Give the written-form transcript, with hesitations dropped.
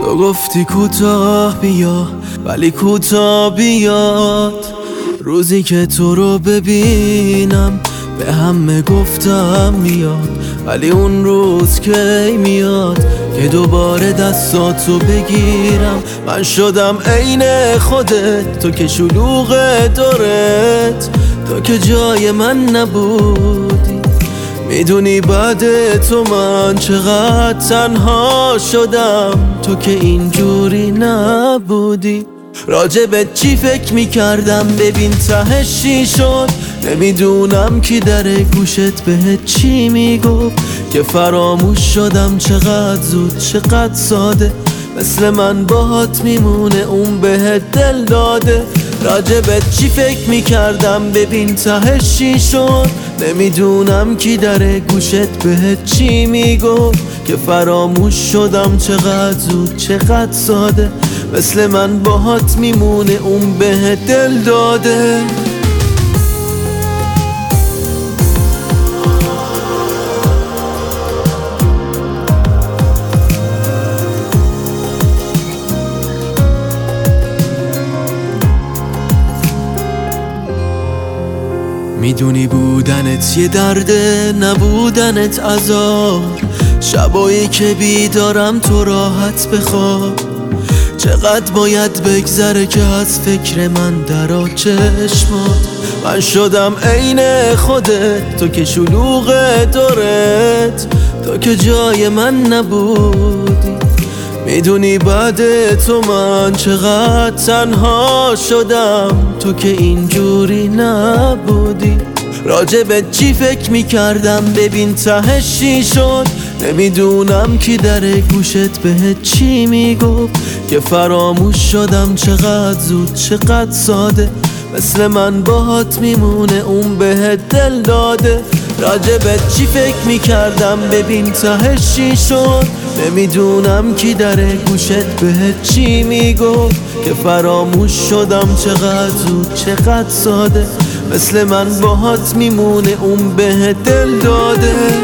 تو گفتی کوتاه بیا ولی کوتاه بیاد. روزی که تو رو ببینم به همه گفتم میاد، ولی اون روز کی میاد که دوباره دستاتو بگیرم. من شدم عین خودت، تو که شلوغ دورت، تو که جای من نبودی. میدونی بعد تو من چقدر تنها شدم، تو که اینجوری نبودی. راجبت چی فکر میکردم ببین تهش چی شد. نمیدونم کی در گوشت بهت چی میگفت، که فراموش شدم چقدر زود چقدر ساده. مثل من باهات میمونه اون بهت دل داده. راجبت چی فکر میکردم ببین تهش چی شد. نمیدونم کی در گوشت بهت چی میگفت، که فراموش شدم چقدر زود چقدر ساده. مثل من باهات میمونه اون بهت دل داده. میدونی بودنت یه درده، نبودنت عذاب. شبایی که بیدارم تو راحت بخواب. چقدر باید بگذره که از فکر من درا چشمات. من شدم عین خودت، تو که شلوغ دورت، تو که جای من نبودی. میدونی بعد تو من چقدر تنها شدم، تو که اینجوری نبودی. راجبت چی فکر میکردم ببین تهش چی شد. نمیدونم کی در گوشت بهت چی میگفت، که فراموش شدم چقدر زود چقدر ساده. مثل من باهات میمونه اون بهت دل داده. راجبت چی فکر میکردم ببین تهش چی شد. نمیدونم کی در گوشت بهت چی میگفت، که فراموش شدم چقدر زود چقدر ساده. مثل من باهات میمونه اون بهت دل داده.